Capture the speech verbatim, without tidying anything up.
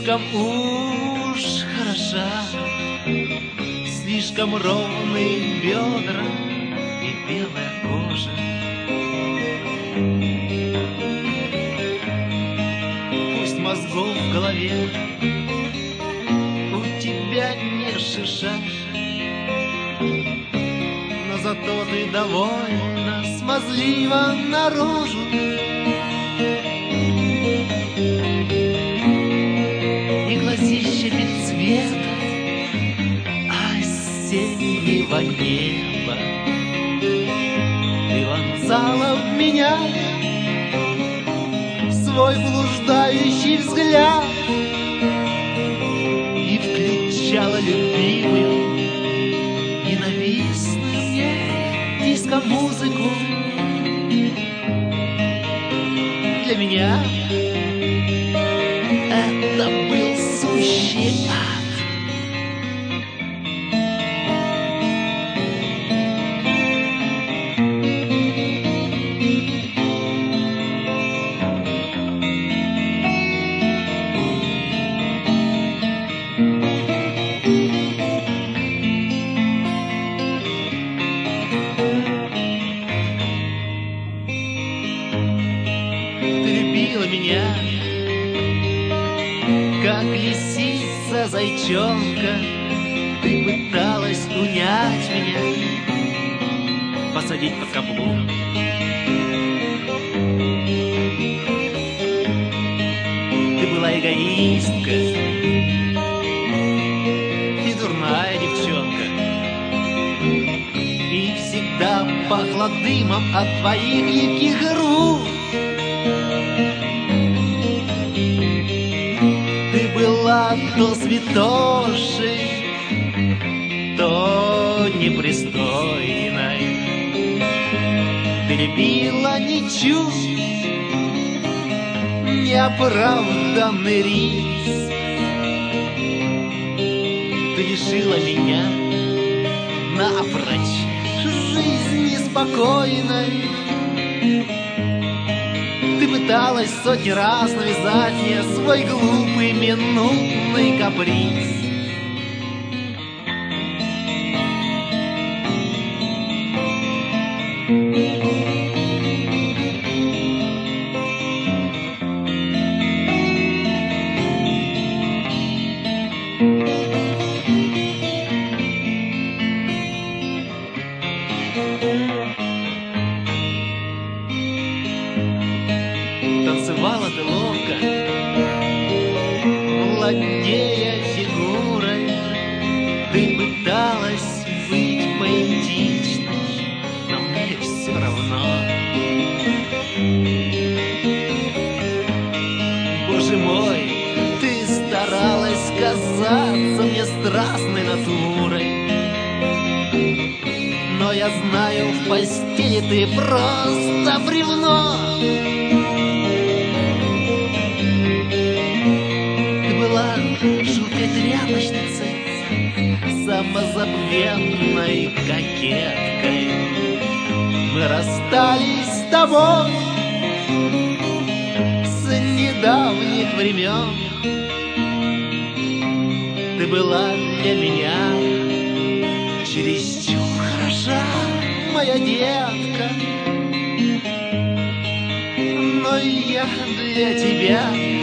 слишком уж хороша, слишком ровные бедра и белая кожа. Пусть мозгов в голове у тебя не шиша, но зато ты довольно смазлива наружу. И глазище без цвета осеннего неба ты вонзала в меня свой блуждающий взгляд и включала любимую, ненавистную мне диско-музыку. Для меня это был сущий ад. Меня, как лисица зайчонка, ты пыталась унять меня, посадить под каблук. Ты была эгоистка и дурная девчонка, и всегда пахла дымом от твоих липких рук. Была то святошей, то непристойной. Ты любила ничуть неоправданный риск. Ты лишила меня напрочь жизни спокойной. Ты пыталась сотни раз навязать мне свой глупый минутный каприз. Танцевала ты ловко, владея фигурой. Ты пыталась быть поэтичной, но мне все равно. Боже мой, ты старалась казаться мне страстной натурой, но я знаю, в постели ты просто бревно. Жуткой тряпочницей, самозабвенной кокеткой. Мы расстались с тобой с недавних времен. Ты была для меня чересчур хороша, моя детка, но я для тебя